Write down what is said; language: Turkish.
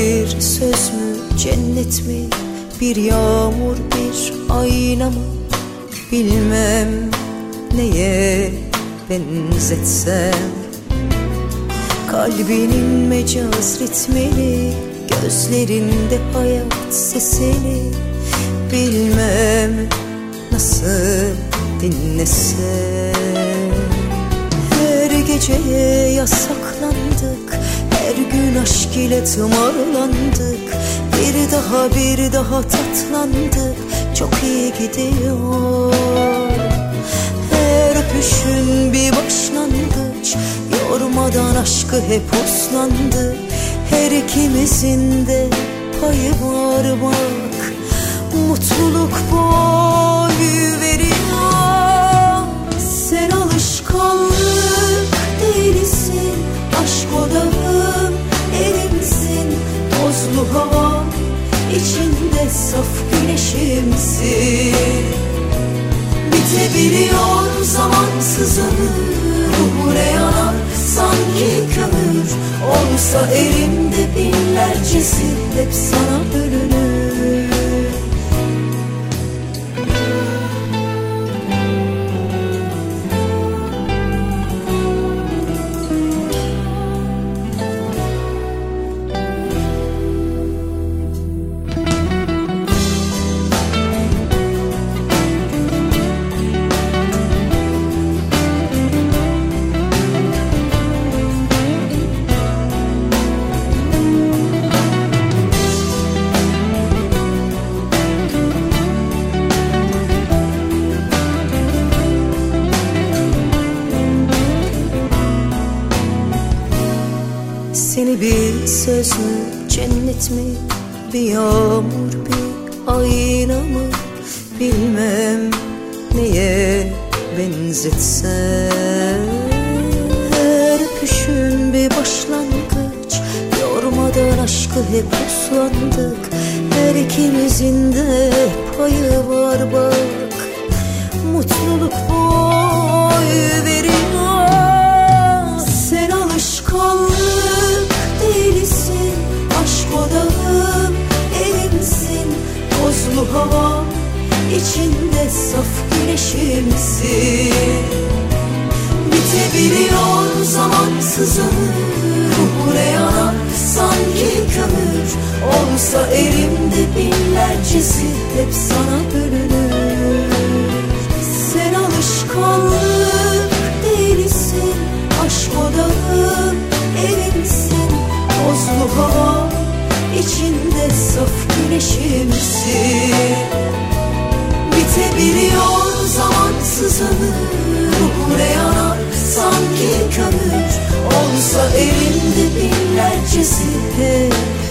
bir söz mü, cennet mi, bir yağmur, bir ayna mı? Bilmem neye benzetsem. Kalbinin mecaz ritmini, gözlerinde hayat sesini bilmem nasıl dinlesem. Her geceye yasaklandık, her gün aşk ile tımarlandık. Bir daha tatlandık, çok iyi gidiyor. Her öpüşün bir başlangıç, yormadan aşkı hep uslandı. Her ikimizin de payı var bak, mutluluk boy veriyor. Sen alışkanlık değilsin, aşk odağım elimsin. Tozlu hava içinde saf güneşimsin. Bitebiliyor zamansızını, ruhuna yanar sanki kömür. Olsa elimde binlercesi hep sana bölünür. Seni bir söz mü, cennet mi, bir yağmur, bir ayna mı? Bilmem neye benzetsem. Her öpüşün bir başlangıç, yormadan aşkı hep uslandık. Her ikimizin de payı var bak, mutluluk boy veriyor. Sen alışkanlık değilsin, aşk odağım elimsin. Tozlu hava içinde saf güneşimsin. Bitebiliyor zamansızını, ruhuna yanar sanki kömür. Olsa elimde binlercesi hep sana bölünür. Sen alışkanlık değilsin, aşk odağım elimsin. Tozlu hava içinde saf güneşimsin. Bitebiliyor zamansızını, ruhuna yanar sanki kömür. Olsa elimde binlercesi hep